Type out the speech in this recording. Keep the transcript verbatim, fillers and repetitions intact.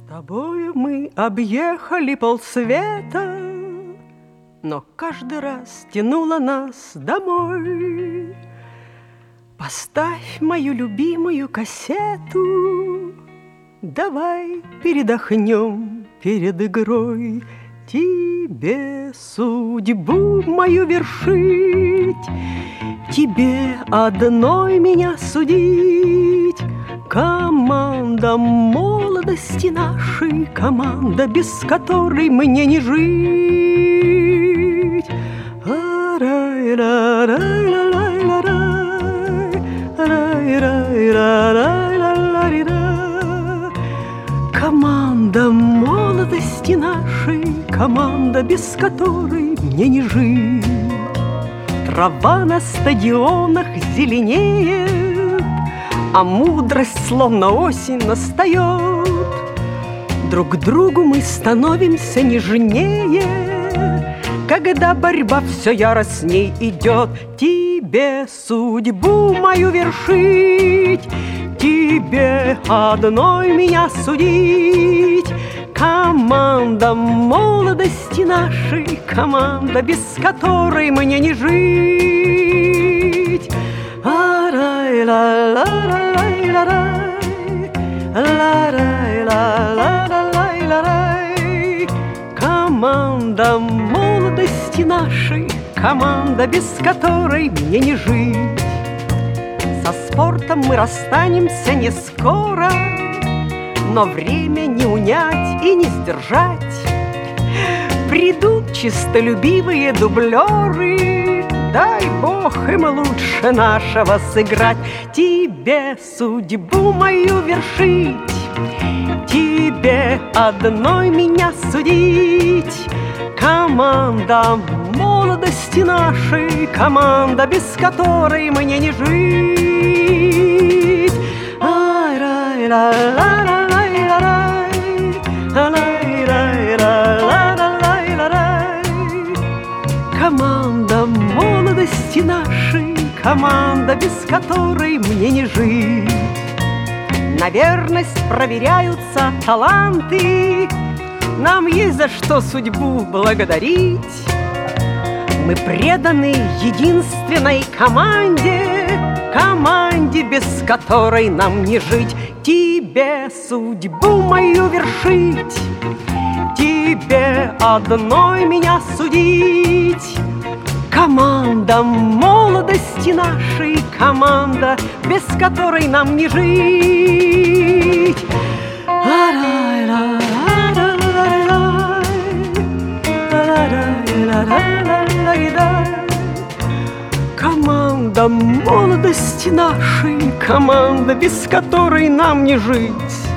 тобою мы объехали полсвета, но каждый раз тянуло нас домой. Поставь мою любимую кассету, давай передохнем перед игрой. Тебе судьбу мою вершить, тебе одной меня судить. Команда молодости нашей, команда, без которой мне не жить. Команда молодости нашей, команда, без которой мне не жить. Трава на стадионах зеленеет, а мудрость, словно осень, настает. Друг к другу мы становимся нежнее, когда борьба все яростней идет. Тебе судьбу мою вершить, тебе одной меня судить. Команда молодости нашей, команда, без которой мне не жить. Команда молодости нашей, команда, без которой мне не жить. Со спортом мы расстанемся не скоро, но время не унять и не сдержать. Придут чистолюбивые дублеры, дай Бог им лучше нашего сыграть. Тебе судьбу мою вершить, тебе одной меня судить. Команда молодости нашей, команда, без которой мне не жить. Команда молодости нашей, команда, без которой мне не жить. На верность проверяются таланты, нам есть за что судьбу благодарить. Мы преданы единственной команде, команде, без которой нам не жить. Тебе судьбу мою вершить, тебе одной меня судить. Команда молодости нашей, команда, без которой нам не жить. Команда молодости нашей, команда, без которой нам не жить.